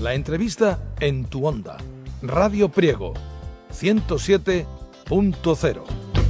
La entrevista en tu onda. Radio Priego 107.0.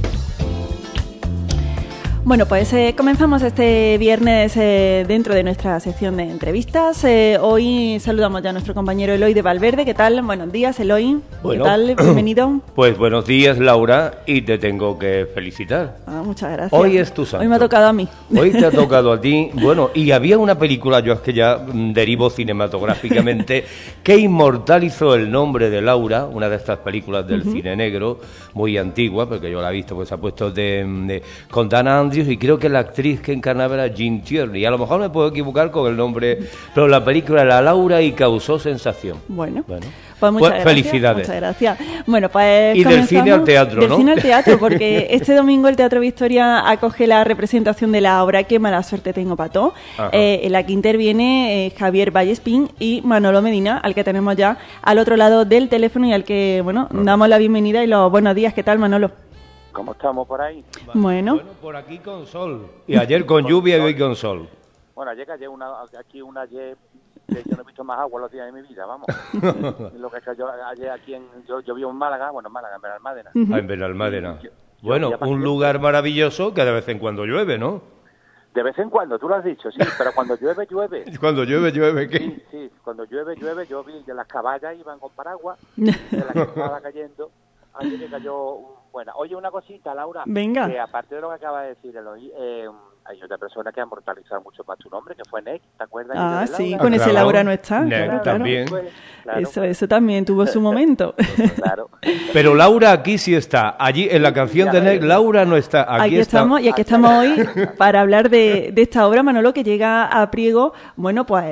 Bueno, pues comenzamos este viernes dentro de nuestra sección de entrevistas. Hoy saludamos ya a nuestro compañero Eloy de Valverde. ¿Qué tal? Buenos días, Eloy. Bueno, ¿qué tal? Bienvenido. Pues buenos días, Laura, y te tengo que felicitar. Muchas gracias. Hoy es tu santo. Hoy me ha tocado a mí. Hoy te ha tocado a ti. Bueno, y había una película, yo es que ya derivo cinematográficamente, que inmortalizó el nombre de Laura, una de estas películas del cine negro, muy antigua, porque yo la he visto, pues se ha puesto con Dana Andrews, y creo que la actriz que encarnaba era Jean Tierney. A lo mejor me puedo equivocar con el nombre, pero la película era Laura y causó sensación. Bueno. Pues muchas gracias, felicidades. Muchas gracias. Bueno, pues y del cine al teatro, del ¿no? Del cine al teatro, porque este domingo el Teatro Victoria acoge la representación de la obra Qué mala suerte tengo pató, en la que interviene Javier Vallespín y Manolo Medina, al que tenemos ya al otro lado del teléfono y al que, bueno, damos la bienvenida y los buenos días. ¿Qué tal, Manolo? ¿Cómo estamos por ahí? Bueno, por aquí con sol. Y ayer con lluvia y hoy con sol. Bueno, ayer cayó aquí yo no he visto más agua los días de mi vida, vamos. Lo que cayó ayer aquí yo vivo en Málaga, en Benalmádena. En Benalmádena. Bueno, un lugar maravilloso que de vez en cuando llueve, ¿no? De vez en cuando, tú lo has dicho, sí, pero cuando llueve, llueve. Cuando llueve, ¿qué? Sí, cuando llueve, yo vi que las caballas iban con paraguas, de la que estaba cayendo, ayer que cayó buena. Oye, una cosita, Laura. Venga. Que aparte de lo que acaba de decir Eloy, hay otra persona que ha inmortalizado mucho más tu nombre, que fue Nick, ¿te acuerdas? Ah, sí, con ese Laura no está. Nick claro, también. Claro. Eso también tuvo su momento. Claro. Pero Laura aquí sí está. Allí en la canción de Nick, Laura no está. Aquí estamos, y aquí estamos hoy para hablar de esta obra, Manolo, que llega a Priego, bueno, pues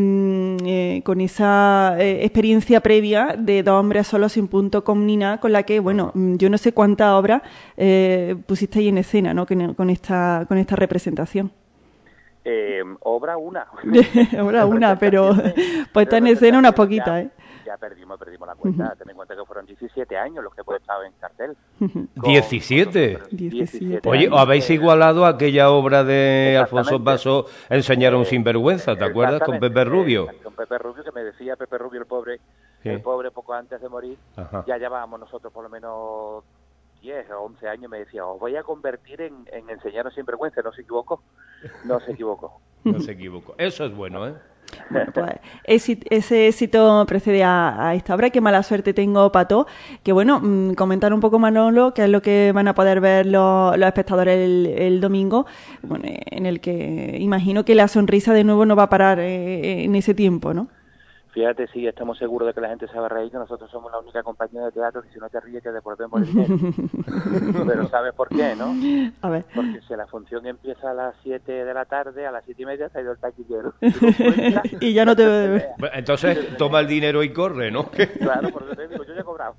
con esa experiencia previa de Dos hombres solos sin punto con Nina, con la que, bueno, yo no sé cuántas obras pusiste ahí en escena, ¿no? Con esta representación. Obra una. Obra una, pero puesta en escena unas poquitas, ¿eh? Ya perdimos la cuenta. Ten en cuenta que fueron 17 años los que hemos estado en cartel. 17. 17. Oye, ¿os habéis igualado a aquella obra de Alfonso Basso, Enseñar a un sinvergüenza? ¿Te acuerdas? Con Pepe Rubio. Con Pepe Rubio, que me decía Pepe Rubio, el pobre poco antes de morir. Ajá. Ya llevábamos nosotros por lo menos 10 o 11 años, me decía, os voy a convertir en Enseñaros sinvergüenza. No se equivocó. No se equivocó. Eso es bueno, ¿eh? Bueno, pues ese éxito precede a esta obra. Qué mala suerte tengo, Pato. Que bueno, comentar un poco, Manolo, qué es lo que van a poder ver los espectadores el domingo, bueno, en el que imagino que la sonrisa de nuevo no va a parar en ese tiempo, ¿no? Fíjate, sí, estamos seguros de que la gente se va a reír, que nosotros somos la única compañía de teatro que si no te ríes te devolvemos el dinero. Pero ¿sabes por qué, no? A ver. Porque si la función empieza a las 7 de la tarde, a las 7:30 se ha ido el taquillero. Y ya no te... Entonces toma el dinero y corre, ¿no? Claro, por eso te digo, yo ya he cobrado.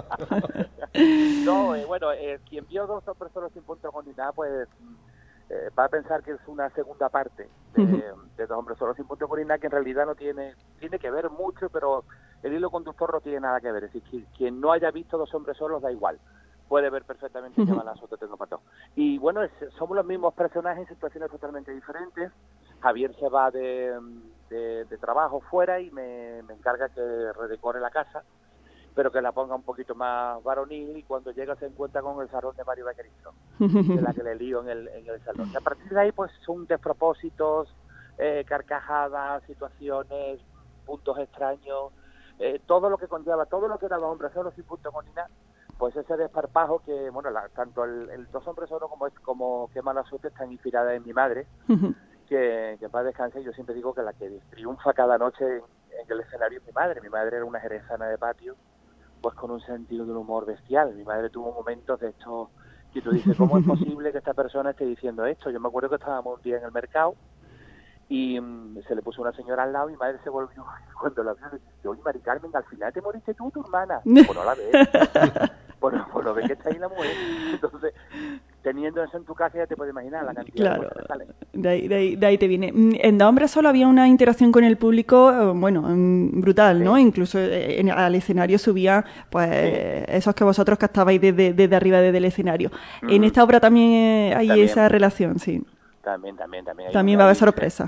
No, bueno, quien vio Dos hombres solos sin punto con ni nada, pues va a pensar que es una segunda parte de Dos hombres solos sin punto con ni nada, que en realidad no tiene que ver mucho, pero el hilo conductor no tiene nada que ver. Es decir, quien no haya visto Dos hombres solos da igual, puede ver perfectamente que Mala suerte tengo pató. Y bueno, somos los mismos personajes en situaciones totalmente diferentes. Javier se va de trabajo fuera y me encarga que redecore la casa, pero que la ponga un poquito más varonil, y cuando llega se encuentra con el salón de Mario Vaquerizo, de la que le lío en el salón. Y a partir de ahí pues son despropósitos, carcajadas, situaciones, puntos extraños, todo lo que conlleva, todo lo que era Dos hombres solos sin punto con Nina, pues ese desparpajo que, bueno, tanto el Dos hombres solos como Qué mala suerte están inspiradas en mi madre, que en paz descanse. Yo siempre digo que la que triunfa cada noche en el escenario es mi madre. Mi madre era una jerezana de patio, pues con un sentido del humor bestial. Mi madre tuvo momentos de estos que tú dices, ¿cómo es posible que esta persona esté diciendo esto? Yo me acuerdo que estábamos un día en el mercado y se le puso una señora al lado y mi madre se volvió, cuando la vio, le dice, oye, Mari Carmen, al final te moriste tú, tu hermana. Pues no la ves. Pues no ves que está ahí la mujer. Entonces, teniendo eso en tu casa ya te puedes imaginar la cantidad de cosas que salen. De ahí te viene. En Dos hombres solo había una interacción con el público, bueno, brutal, ¿no? Incluso al escenario subía, pues, esos que vosotros captabais desde arriba, desde el escenario. En esta obra también hay esa relación, sí. También. También va a haber sorpresa.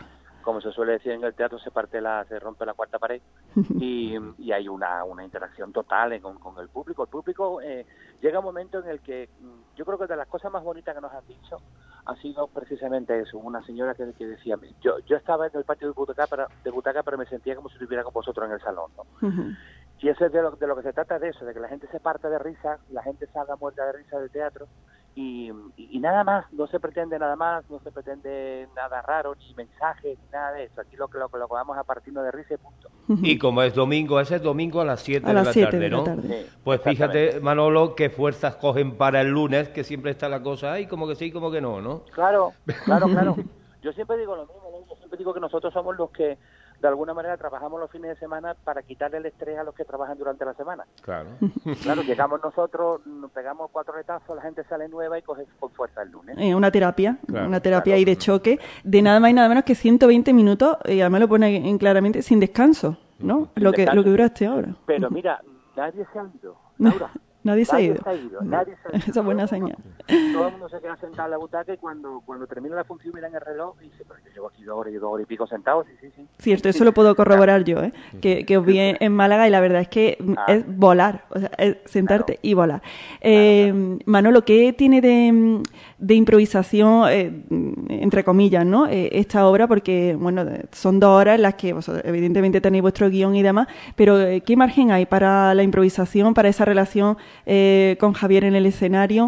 como se suele decir en el teatro, se rompe la cuarta pared y hay una interacción total con el público. El público llega un momento en el que yo creo que de las cosas más bonitas que nos han dicho ha sido precisamente eso. Una señora que decía, yo estaba en el patio de butaca, pero me sentía como si estuviera con vosotros en el salón, ¿no? Y eso es de lo que se trata, de eso, de que la gente se parte de risa, la gente salga muerta de risa del teatro y nada más, no se pretende nada más, no se pretende nada raro, ni mensajes, ni nada de eso. Aquí lo que vamos a partirnos de risa y punto. Y como es domingo, ese es domingo a las 7 a las 7 de la tarde, ¿no? Sí, Pues fíjate, Manolo, qué fuerzas cogen para el lunes, que siempre está la cosa ahí, como que sí, como que no, ¿no? Claro. Yo siempre digo lo mismo, ¿no? Yo siempre digo que nosotros somos los que de alguna manera trabajamos los fines de semana para quitarle el estrés a los que trabajan durante la semana. Claro. Claro, llegamos nosotros, nos pegamos 4 retazos, la gente sale nueva y coge con fuerza el lunes. Una terapia, Claro, una terapia ahí de choque, de nada más y nada menos que 120 minutos, y además lo pone en claramente, sin descanso, ¿no? Sin Lo que descanso. duraste ahora. Pero mira, nadie se ha ido, Laura. Nadie se ha ido. Nadie se ha ido. Esa es buena señal. Todo el mundo se queda sentado en la butaca y cuando termina la función miran el reloj y dice, pero yo llevo aquí 2 horas y pico sentado, sí. Cierto, eso lo puedo corroborar yo, ¿eh? Que os vi en Málaga y la verdad es que es volar, o sea, es sentarte y volar. Manolo, ¿qué tiene de improvisación, entre comillas, ¿no? Esta obra, porque, bueno, son 2 horas en las que vosotros evidentemente tenéis vuestro guión y demás, pero ¿qué margen hay para la improvisación, para esa relación con Javier en el escenario?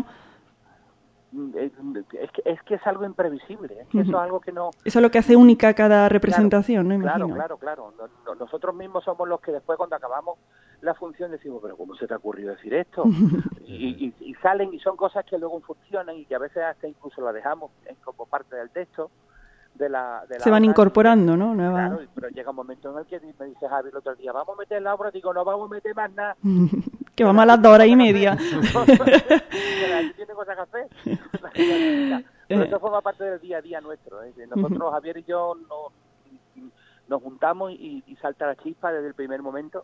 Es que es algo imprevisible, es que eso es algo que no... Eso es lo que hace única cada representación, ¿no? Imagino. Claro. Nosotros mismos somos los que después cuando acabamos la función decimos, pero ¿cómo se te ha ocurrido decir esto? y salen y son cosas que luego funcionan y que a veces hasta incluso la dejamos como parte del texto. Se van incorporando, ¿no? Claro, pero llega un momento en el que me dice Javi el otro día, vamos a meter la obra, digo, no vamos a meter más nada. Que vamos a las 2 horas y media. ¿Tiene cosas que hacer? Pero eso forma parte del día a día nuestro. Nosotros, Javier y yo, nos juntamos y salta la chispa desde el primer momento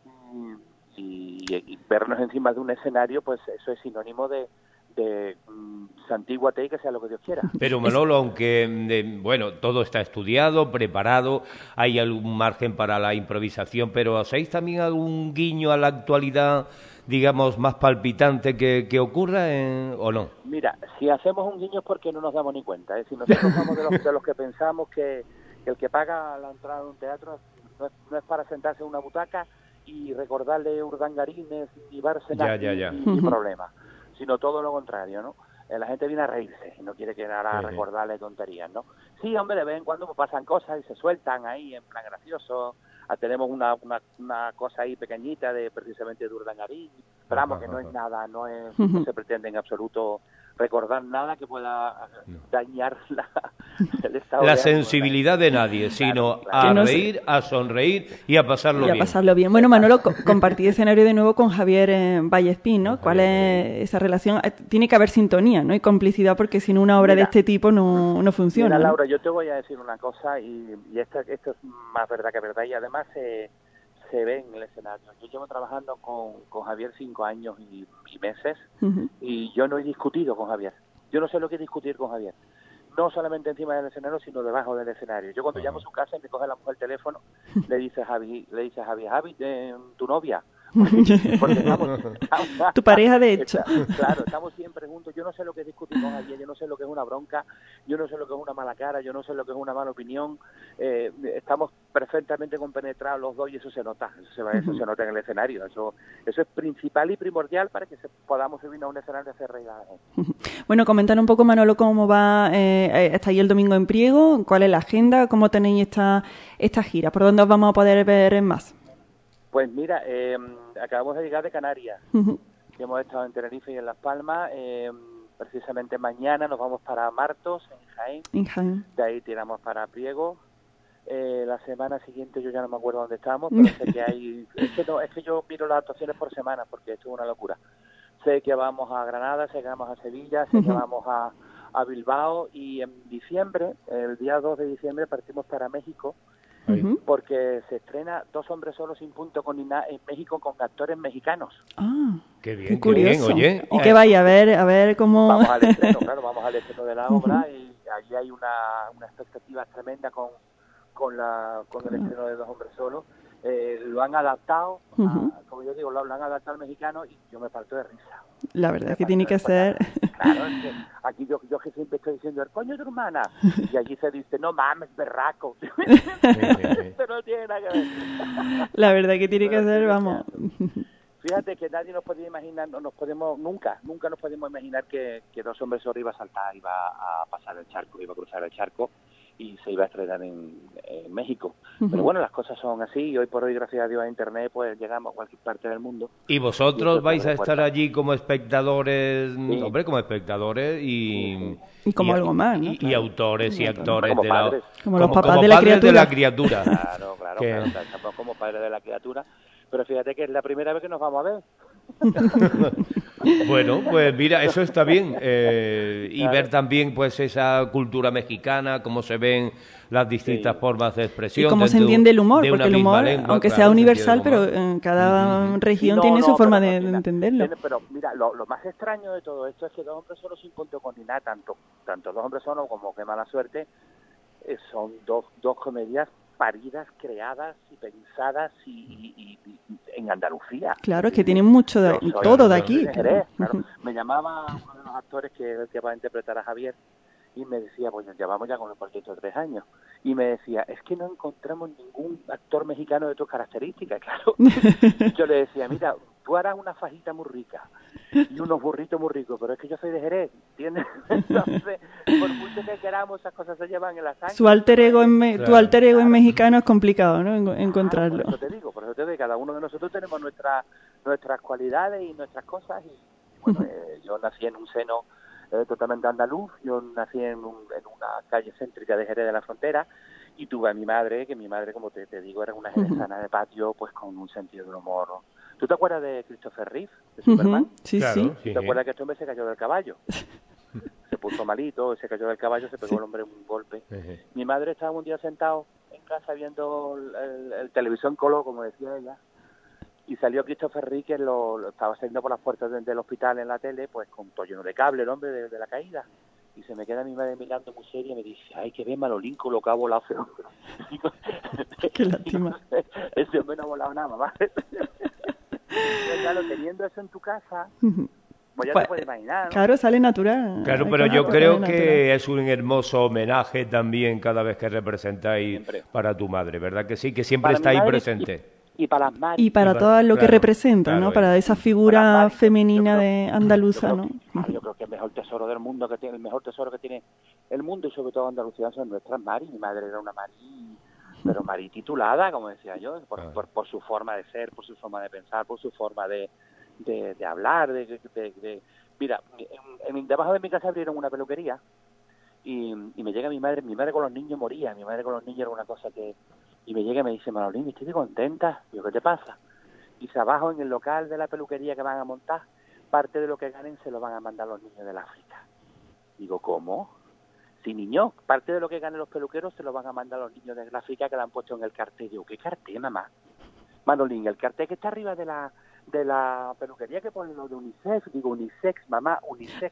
y vernos encima de un escenario, pues eso es sinónimo de santíguate y que sea lo que Dios quiera. Pero Manolo, aunque, bueno, todo está estudiado, preparado, hay algún margen para la improvisación, pero ¿hacéis también algún guiño a la actualidad, digamos, más palpitante que ocurra o no? Mira, si hacemos un guiño es porque no nos damos ni cuenta. Si nosotros somos de los que pensamos que el que paga la entrada de un teatro no es para sentarse en una butaca y recordarle urdangarines y Bárcenas y problemas, sino todo lo contrario, ¿no? La gente viene a reírse y no quiere quedar a recordarle tonterías, ¿no? Sí, hombre, de vez en cuando pasan cosas y se sueltan ahí en plan gracioso. Tenemos una cosa ahí pequeñita precisamente de Urdangarín, pero vamos, que no es nada, no se pretende en absoluto recordar nada que pueda dañar el estado la de sensibilidad de nadie, sino a reír, a sonreír y a pasarlo bien. Y a pasarlo bien. Bueno, Manolo, compartí escenario de nuevo con Javier Vallespín, ¿no? ¿Cuál es esa relación? Tiene que haber sintonía, ¿no? Y complicidad, porque sin una obra de este tipo no funciona. Mira, ¿no? Laura, yo te voy a decir una cosa y esto es más verdad que verdad y además se ve en el escenario. Yo llevo trabajando con Javier 5 años y meses y yo no he discutido con Javier. Yo no sé lo que es discutir con Javier. No solamente encima del escenario, sino debajo del escenario. Yo cuando llamo a su casa y me coge la mujer el teléfono, le dice a Javi, tu novia. Porque estamos, tu pareja, de hecho. Claro, estamos siempre juntos. Yo no sé lo que es discutir con alguien, yo no sé lo que es una bronca, yo no sé lo que es una mala cara, yo no sé lo que es una mala opinión. Estamos perfectamente compenetrados los dos y eso se nota, eso se nota en el escenario. Eso es principal y primordial para que podamos subir a un escenario y hacer reír a la gente. Bueno, comentar un poco, Manolo, cómo va, está ahí el domingo en Priego, cuál es la agenda, cómo tenéis esta gira, por dónde os vamos a poder ver más. Pues mira, acabamos de llegar de Canarias, que hemos estado en Tenerife y en Las Palmas. Precisamente mañana nos vamos para Martos, en Jaén. De ahí tiramos para Priego. La semana siguiente yo ya no me acuerdo dónde estamos, pero sé que hay... Es que yo miro las actuaciones por semana, porque esto es una locura. Sé que vamos a Granada, sé que vamos a Sevilla, sé que vamos a Bilbao, y en diciembre, el día 2 de diciembre, partimos para México, porque se estrena Dos hombres solos sin punto con en México con actores mexicanos. Ah, qué bien, curioso. Qué bien, oye. Y que vaya a ver cómo... Vamos al estreno de la obra y allí hay una expectativa tremenda con con el estreno de Dos hombres solos. Lo han adaptado, como yo digo, lo han adaptado al mexicano y yo me parto de risa. La verdad es que tiene que ser... Claro, es que aquí yo que siempre estoy diciendo, el coño de tu hermana, y allí se dice, no mames, berraco. Esto no tiene nada que ver. La verdad que tiene que ser, vamos... Fíjate que nadie nos podía imaginar, nunca nos podemos imaginar que Dos hombres solos iba a saltar, iba a pasar el charco, iba a cruzar el charco y se iba a estrenar en México. Pero bueno, las cosas son así y hoy por hoy, gracias a Dios, a Internet, pues llegamos a cualquier parte del mundo. ¿Y vosotros vais a estar allí como espectadores, hombre, como espectadores y como algo más, ¿no? Y autores y actores como de padres. Como los papás como de la padres criatura. de la criatura. Claro, estamos como padres de la criatura. Pero fíjate que es la primera vez que nos vamos a ver. Bueno, pues mira, eso está bien. Y ver también pues esa cultura mexicana, cómo se ven las distintas formas de expresión. Y cómo se entiende el humor, porque el humor, lengua, aunque claro, sea universal, pero en cada región tiene su forma de entenderlo. Pero mira, lo más extraño de todo esto es que Dos hombres solos sin punto con ni nada, tanto Dos hombres solos como Qué mala suerte, son dos comedias paridas, creadas y pensadas y en Andalucía. Claro, es que tienen mucho de todo de aquí. Jerez, claro. Me llamaba uno de los actores que va a interpretar a Javier y me decía, pues nos llevamos ya con el proyecto de 3 años. Y me decía, es que no encontramos ningún actor mexicano de tus características, claro. Yo le decía, mira, tú harás una fajita muy rica y unos burritos muy ricos, pero es que yo soy de Jerez, ¿entiendes? Entonces, por mucho que queramos, esas cosas se llevan en la sangre. Tu alter ego en mexicano es complicado, ¿no? Encontrarlo. Por eso te digo, cada uno de nosotros tenemos nuestras cualidades y nuestras cosas. Y bueno, yo nací en un seno totalmente andaluz, yo nací en una calle céntrica de Jerez de la Frontera y tuve a mi madre, como te digo, era una jerezana de patio, pues con un sentido del humor, ¿no? ¿Tú te acuerdas de Christopher Reeve, de Superman? Sí, claro, sí. ¿Te acuerdas que este hombre se cayó del caballo? Se puso malito, se cayó del caballo, se pegó el hombre un golpe. Mi madre estaba un día sentado en casa viendo el televisión color, como decía ella, y salió Christopher Reeve, que lo estaba saliendo por las puertas del hospital en la tele, pues con todo lleno de cable, el hombre de la caída. Y se me queda mi madre mirando muy seria y me dice, ay, que bien malolín lo que ha volado ese hombre. Qué lástima. Ese hombre no ha volado nada, mamá. Pues claro, teniendo eso en tu casa, pues ya te puedes imaginar, ¿no? Claro, sale natural. Claro, pero yo creo que es un hermoso homenaje también cada vez que representáis siempre para tu madre, ¿verdad que sí? Que siempre está ahí presente. Y para las madres. Y para todo lo que representa, ¿no? Para esa figura femenina de andaluza, ¿no? Yo creo que el mejor tesoro del mundo que tiene, el mejor tesoro que tiene el mundo y sobre todo Andalucía son nuestras Mari. Mi madre era una Mari, pero Mari titulada, como decía yo, por su forma de ser, por su forma de pensar, por su forma de hablar, mira, debajo de mi casa abrieron una peluquería y me llega mi madre con los niños moría, mi madre con los niños era una cosa que, y me llega y me dice, Manolín, estoy contenta. Digo, ¿qué te pasa? Dice, abajo en el local de la peluquería que van a montar, parte de lo que ganen se lo van a mandar los niños del África. Digo, ¿cómo? Sí, niño, parte de lo que ganen los peluqueros se lo van a mandar los niños del África que le han puesto en el cartel. Digo, ¿qué cartel, mamá? Manolín, el cartel que está arriba de la peluquería que pone lo de UNICEF. Digo, unisex, mamá, unisex.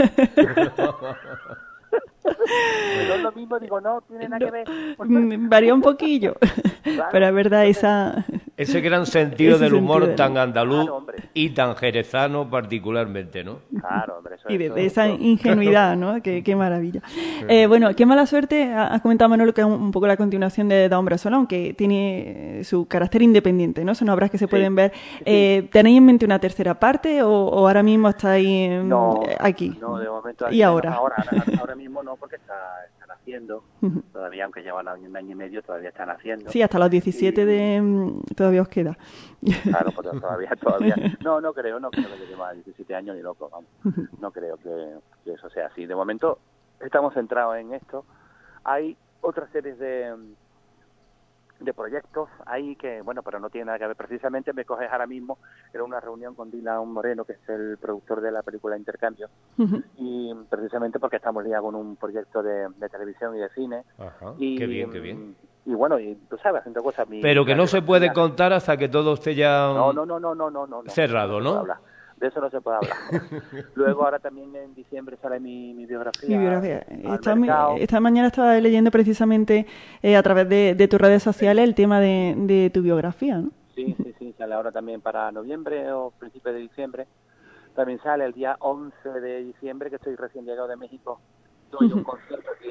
No es lo mismo, digo, no tiene nada que ver. Varía un poquillo, claro, pero es verdad ese gran sentido del humor tan andaluz, claro, y tan jerezano particularmente, ¿no? Claro, hombre, y de esa ingenuidad, ¿no? Qué maravilla. Bueno, Qué mala suerte, has comentado, Manolo, que es un poco la continuación de Dos hombres solos, aunque tiene su carácter independiente, ¿no? Son obras que se pueden ver. ¿Tenéis en mente una tercera parte o ahora mismo estáis aquí? No, de momento. ¿Y ahora? Ahora mismo no, porque están haciendo, todavía, aunque llevan un año y medio, todavía están haciendo. Sí, hasta los 17 todavía os queda. Claro, pues todavía. No creo que lleva 17 años ni loco, vamos. No creo que eso sea así. De momento estamos centrados en esto. Hay otras series de proyectos ahí que, bueno, pero no tiene nada que ver. Precisamente me coges ahora mismo, era una reunión con Dylan Moreno, que es el productor de la película Intercambio, y precisamente porque estamos liados con un proyecto de televisión y de cine. Ajá, y, qué bien. Y bueno, y tú sabes, haciendo cosas... Pero que no se puede contar hasta que todo esté ya no, cerrado, ¿no? de eso no se puede hablar. Luego ahora también en diciembre sale mi biografía. Mi biografía. Esta mañana estaba leyendo precisamente a través de tus redes sociales el tema de tu biografía, ¿no? Sí, sale ahora también para noviembre o principios de diciembre. También sale el día 11 de diciembre, que estoy recién llegado de México. Doy un concierto aquí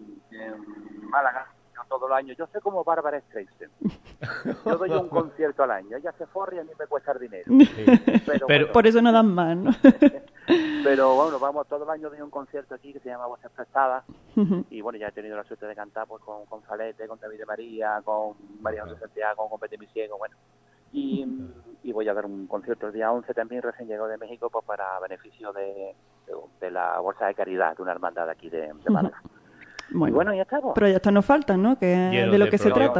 en Málaga, todo el año. Yo soy como Bárbara Streisand. Yo doy un concierto al año. Ella se forra y a mí me cuesta el dinero. Pero bueno, por eso no dan más, ¿no? Pero bueno, vamos, todo el año doy un concierto aquí que se llama Voces Prestadas. Y bueno, ya he tenido la suerte de cantar pues con Salete, con David de María, con María José Santiago, con Pete Mi Ciego, bueno. Y voy a dar un concierto el día 11 también, recién llegado de México, pues para beneficio de la Bolsa de Caridad, de una hermandad aquí de Málaga. Bueno, y bueno, ya está. Proyectos nos faltan, ¿no? Que de lo que se trata.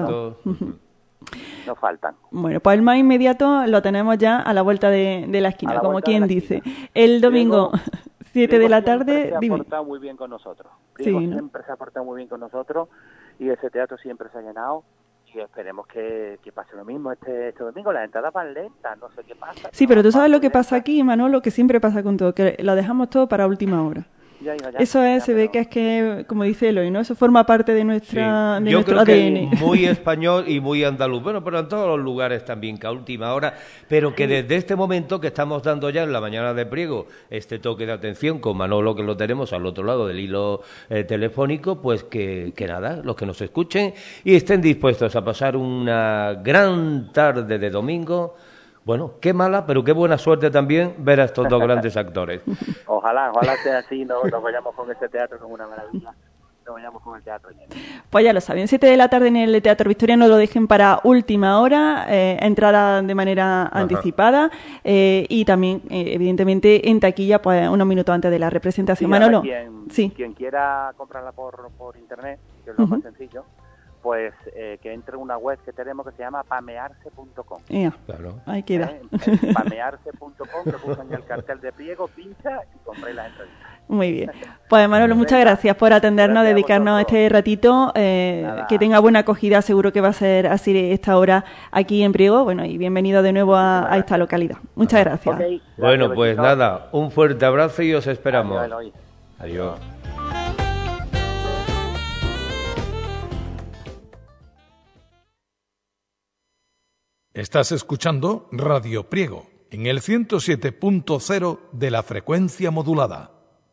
Nos faltan. Bueno, pues el más inmediato lo tenemos ya a la vuelta de la esquina, como quien dice. El domingo, 7 de la tarde... Se ha portado muy bien con nosotros. Priego siempre se ha portado muy bien con nosotros y ese teatro siempre se ha llenado. Y esperemos que pase lo mismo este domingo. Las entradas van lentas, no sé qué pasa. Sí, pero tú sabes lo que pasa aquí, Manolo, que siempre pasa con todo, que lo dejamos todo para última hora. Ya, eso es, se ve que es que, como dice Eloy, ¿no? Eso forma parte de nuestra de Yo nuestro creo ADN. Que muy español y muy andaluz. Bueno, pero en todos los lugares también, que a última hora. Pero que desde este momento que estamos dando ya en la mañana de Priego este toque de atención con Manolo, que lo tenemos al otro lado del hilo telefónico, pues que nada, los que nos escuchen y estén dispuestos a pasar una gran tarde de domingo. Bueno, qué mala, pero qué buena suerte también ver a estos dos grandes actores. Ojalá sea así, nos vayamos con este teatro, con una maravilla, nos vayamos con el teatro lleno. Pues ya lo saben, 7 de la tarde en el Teatro Victoria, no lo dejen para última hora, entrada de manera anticipada y también, evidentemente, en taquilla, pues unos minutos antes de la representación. Sí, Manolo, quien quiera comprarla por internet, que es lo más sencillo, pues que entre en una web que tenemos que se llama pamearse.com. Claro. Ahí queda. Pamearse.com, que buscan el cartel de Priego, pincha y compréis las entradas. Muy bien. Pues Manolo, muchas gracias por atendernos, dedicarnos este ratito. Que tenga buena acogida, seguro que va a ser así esta hora aquí en Priego. Bueno, y bienvenido de nuevo a esta localidad. Muchas gracias. Okay. Bueno, pues nada, un fuerte abrazo y os esperamos. Adiós. Estás escuchando Radio Priego en el 107.0 de la frecuencia modulada.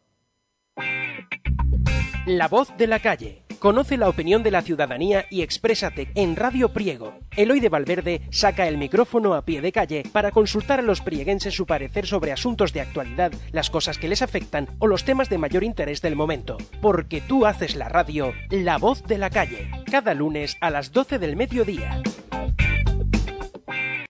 La voz de la calle. Conoce la opinión de la ciudadanía y exprésate en Radio Priego. Eloy de Valverde saca el micrófono a pie de calle para consultar a los prieguenses su parecer sobre asuntos de actualidad, las cosas que les afectan o los temas de mayor interés del momento. Porque tú haces la radio, La voz de la calle. Cada lunes a las 12 del mediodía.